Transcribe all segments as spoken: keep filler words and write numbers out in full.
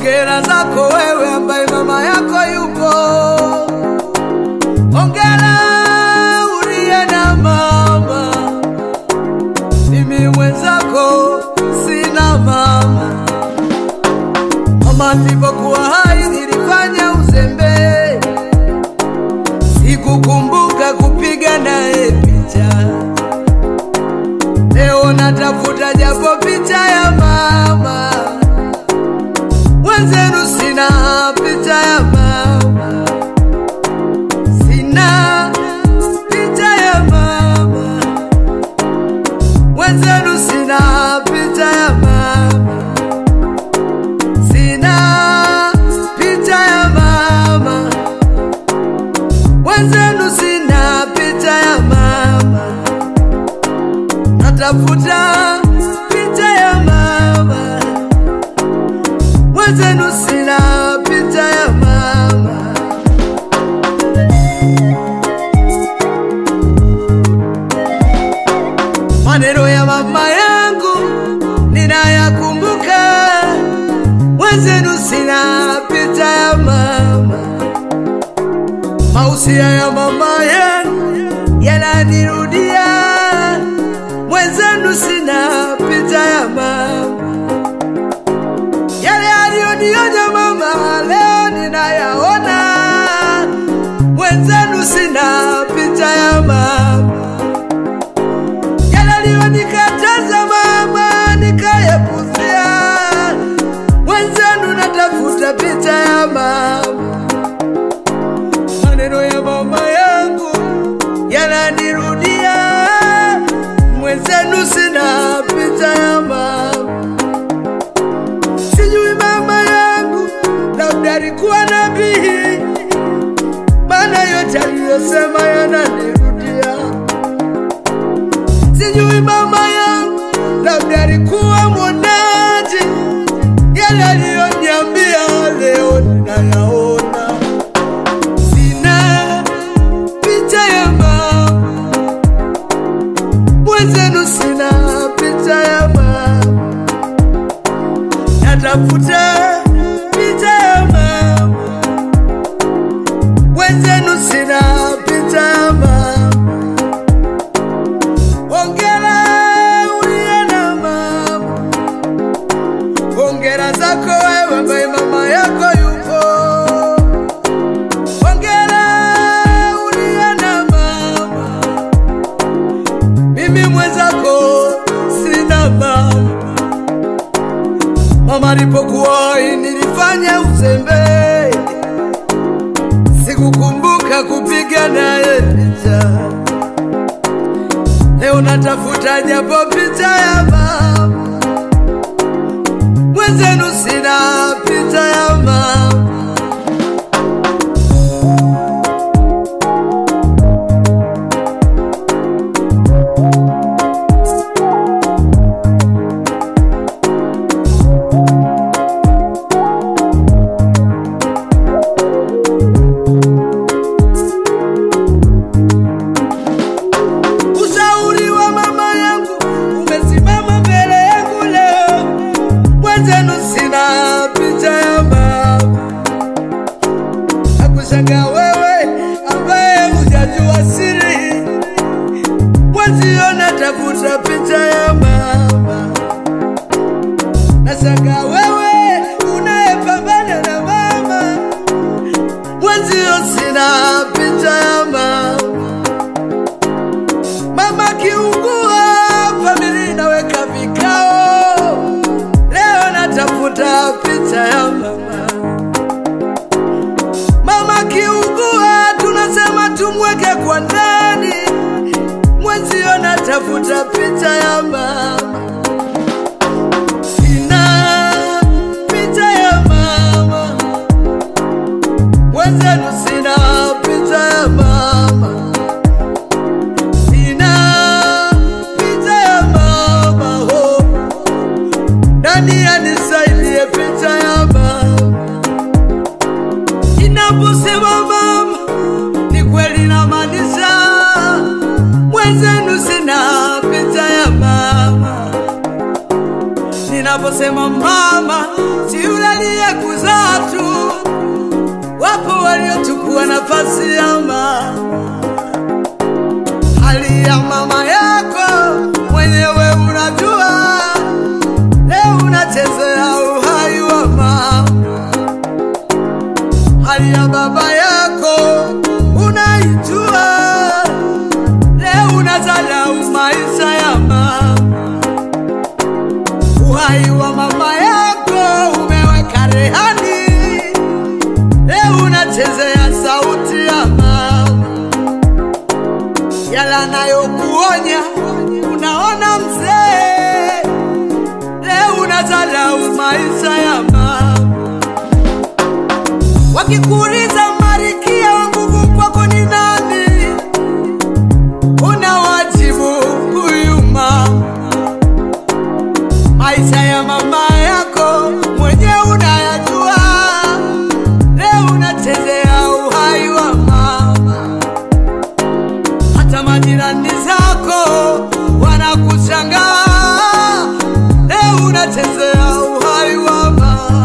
Hongera zako wewe ambaye mama yako yupo. Hongera uliye na mama. Mimi mwenzako sina mama. Mama nilipokuwa hai nilifanya uzembe, sikukumbuka kupiga naye picha. Leo natafuta japo picha ya mama. Mwenzenu sina picha ya mama. Sina picha ya mama. Mwenzenu sina picha ya mama. Sina picha ya mama. Mwenzenu sina picha ya mama. Natafuta picha ya mama. Mwenzenu sina picha ya mama. Maneno ya mama yangu ninayakumbuka. Mwenzenu sina picha ya mama. Mausia ya mama yangu yananirudia. Mwenzenu sina picha ya mama. Yale aliyonionya mama leo ninayaona. Mwenzenu sina picha ya mama. Yale aliyonikataza mama nikayapuzia. Mwenzenu natafuta picha ya mama. Maneno ya mama yangu yananirudia. Mwenzenu sina picha ya mama. Sijui mama yangu labda alikuwa nabii, maana yote aliyosema yananirudia. Sijui mama yangu labda alikuwa mwonaji, yale aliyoniambia leo ninayaona. Sina picha ya mama. Mwenzenu sina picha ya mama. Natafuta picha ya mama. Mwenzenu sina picha ya mama. Hongera uliye na mama. Hongera zako wewe ambaye mama yako yupo. Hongera uliye na mama. Mimi mwenzako sina mama. Mama alipokuwa nilifanya uzembe, sikukumbuka kupiga naye picha. Leo natafuta japo picha ya mama. Mwenzenu sina picha ya mama. Nakushangaa wewe ambaye hujajua siri. Mwenzio natafuta picha ya mama. Nashangaa wewe unayepambana na mama. Mwenzio sina picha ya mama. Mama kiungua familia inaweka vikao. Leo natafuta picha ya mama. Mama kiungua tunasema tumweke kwa ndani. Mwenzio natafuta picha ya mama. Sina picha ya mama. Mwenzenu sina picha ya mama. Sina picha ya mama. Oh. Nani anisaidie picha ya mama? Ninaposema mama ni kweli namaanisha. Mwenzenu sina picha ya mama. Ninaposema mama si yule aliyekuzaa. Wakikuuliza Malkia wa nguvu kwako ni nani, unawajibu huyu mama. Maisha ya mama yako mwenye unayajua, leo unachezea uhai wa mama. Hata majirani zako wanakushangaa, leo unachezea uhai wa mama.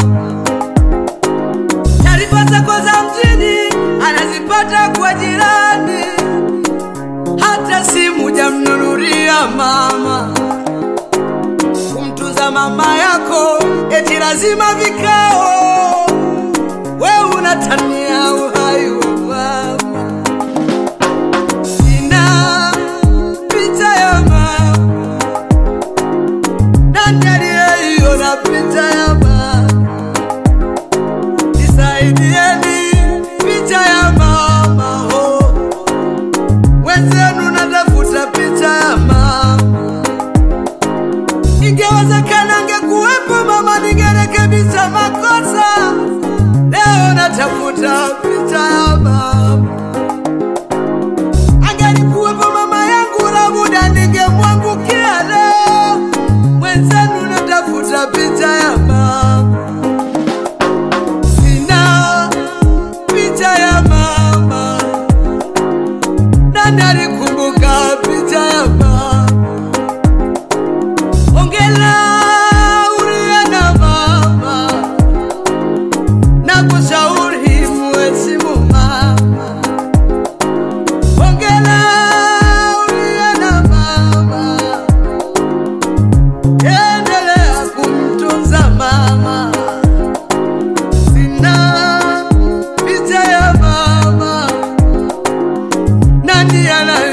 Taarifa zako za mjini anazipata kwa jirani, hata simu jamnunulia mama. Kumtunza mama yako eti lazima vikao, wewe unatania uhai wa mama. Sina picha ya mama, nani aliyeiona picha ya mama? Nisaidieni picha ya mama, oh. Wenzenu natafuta picha ya mama. Ingewezekana angekuwepo mama, ningerekebisha makosa. Leo natafuta picha ya mama. Angelikuwepo mama yangu labda ningemwangukia leo. Wenzenu natafuta picha ya mama. Sina picha ya mama, nani alikumbuka picha ya mama? Ongela ulia na mama, na kushauri muheshimu mama. Ongela ulia na mama, endelea kumtunza mama. Sina picha ya mama, nani ana